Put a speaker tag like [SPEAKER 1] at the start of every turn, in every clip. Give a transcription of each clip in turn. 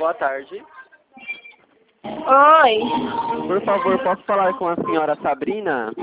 [SPEAKER 1] Boa tarde.
[SPEAKER 2] Oi.
[SPEAKER 1] Por favor, posso falar com a senhora Sabrina?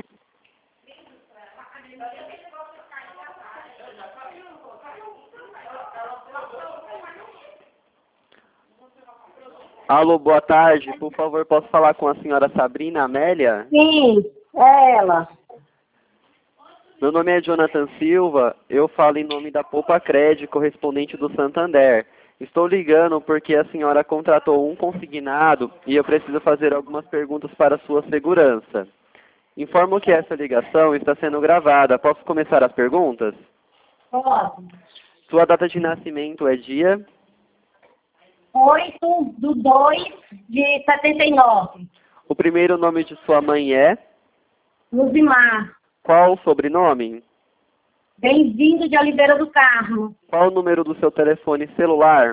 [SPEAKER 1] Alô, boa tarde. Por favor, posso falar com a senhora Sabrina Amélia?
[SPEAKER 2] Sim, é ela.
[SPEAKER 1] Meu nome é Jonathan Silva. Eu falo em nome da Poupa Cred, correspondente do Santander. Estou ligando porque a senhora contratou um consignado e eu preciso fazer algumas perguntas para sua segurança. Informo que essa ligação está sendo gravada. Posso começar as perguntas?
[SPEAKER 2] Pode.
[SPEAKER 1] Sua data de nascimento é dia?
[SPEAKER 2] 8/2/79.
[SPEAKER 1] O primeiro nome de sua mãe é?
[SPEAKER 2] Luzimar.
[SPEAKER 1] Qual o sobrenome?
[SPEAKER 2] Bem-vindo de Oliveira do Carmo.
[SPEAKER 1] Qual o número do seu telefone celular?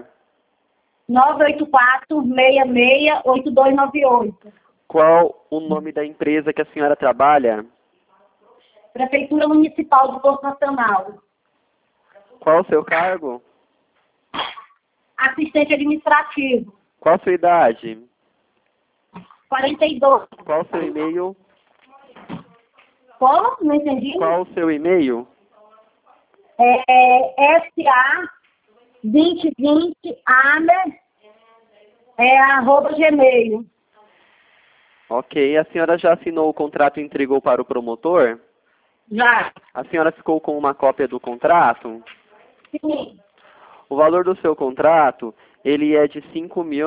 [SPEAKER 2] 984-668298.
[SPEAKER 1] Qual o nome da empresa que a senhora trabalha?
[SPEAKER 2] Prefeitura Municipal do Porto Nacional.
[SPEAKER 1] Qual o seu cargo?
[SPEAKER 2] Assistente administrativo.
[SPEAKER 1] Qual a sua idade?
[SPEAKER 2] 42.
[SPEAKER 1] Qual o seu e-mail?
[SPEAKER 2] Como? Não entendi?
[SPEAKER 1] Qual o seu e-mail?
[SPEAKER 2] SA2020amer @gmail.
[SPEAKER 1] Ok. A senhora já assinou o contrato e entregou para o promotor?
[SPEAKER 2] Já.
[SPEAKER 1] A senhora ficou com uma cópia do contrato?
[SPEAKER 2] Sim.
[SPEAKER 1] O valor do seu contrato, ele é de R$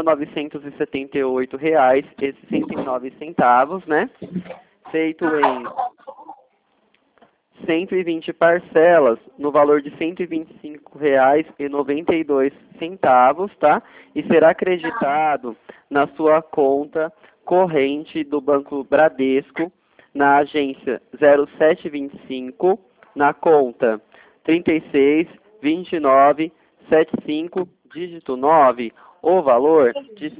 [SPEAKER 1] 5.978,69, né? Feito em 120 parcelas, no valor de R$ 125,92, tá? E será acreditado na sua conta corrente do Banco Bradesco, na agência 0725, na conta 362975, dígito 9, o valor de R$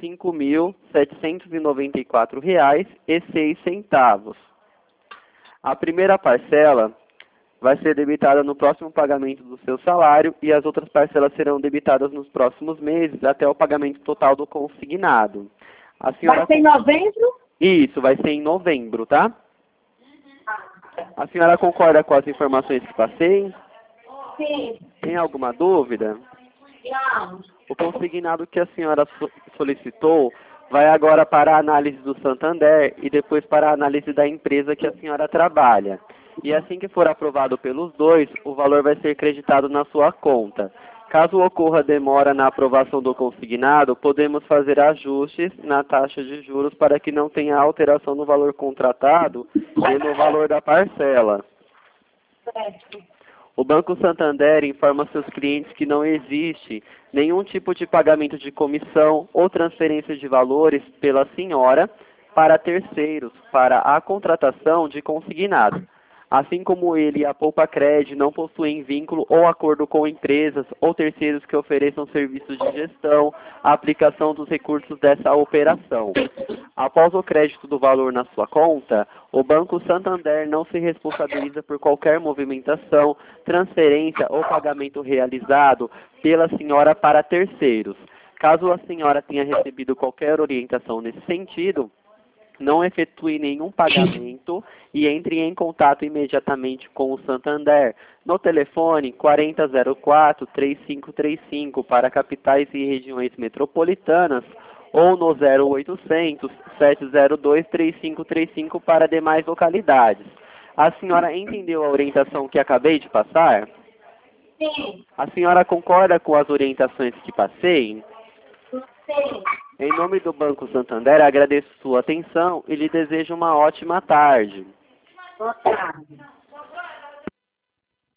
[SPEAKER 1] 5.794,06. A primeira parcela vai ser debitada no próximo pagamento do seu salário e as outras parcelas serão debitadas nos próximos meses até o pagamento total do consignado. A senhora...
[SPEAKER 2] Vai ser em novembro?
[SPEAKER 1] Isso, vai ser em novembro, tá? A senhora concorda com as informações que passei?
[SPEAKER 2] Sim.
[SPEAKER 1] Tem alguma dúvida?
[SPEAKER 2] Não.
[SPEAKER 1] O consignado que a senhora solicitou vai agora para a análise do Santander e depois para a análise da empresa que a senhora trabalha. E assim que for aprovado pelos dois, o valor vai ser creditado na sua conta. Caso ocorra demora na aprovação do consignado, podemos fazer ajustes na taxa de juros para que não tenha alteração no valor contratado e no valor da parcela.
[SPEAKER 2] Certo.
[SPEAKER 1] O Banco Santander informa seus clientes que não existe nenhum tipo de pagamento de comissão ou transferência de valores pela senhora para terceiros para a contratação de consignado. Assim como ele e a Poupa Cred não possuem vínculo ou acordo com empresas ou terceiros que ofereçam serviços de gestão, a aplicação dos recursos dessa operação. Após o crédito do valor na sua conta, o Banco Santander não se responsabiliza por qualquer movimentação, transferência ou pagamento realizado pela senhora para terceiros. Caso a senhora tenha recebido qualquer orientação nesse sentido, não efetue nenhum pagamento e entre em contato imediatamente com o Santander no telefone 4004-3535 para capitais e regiões metropolitanas ou no 0800-702-3535 para demais localidades. A senhora entendeu a orientação que acabei de passar?
[SPEAKER 2] Sim.
[SPEAKER 1] A senhora concorda com as orientações que passei?
[SPEAKER 2] Sim.
[SPEAKER 1] Em nome do Banco Santander, agradeço sua atenção e lhe desejo uma ótima tarde.
[SPEAKER 2] Boa tarde.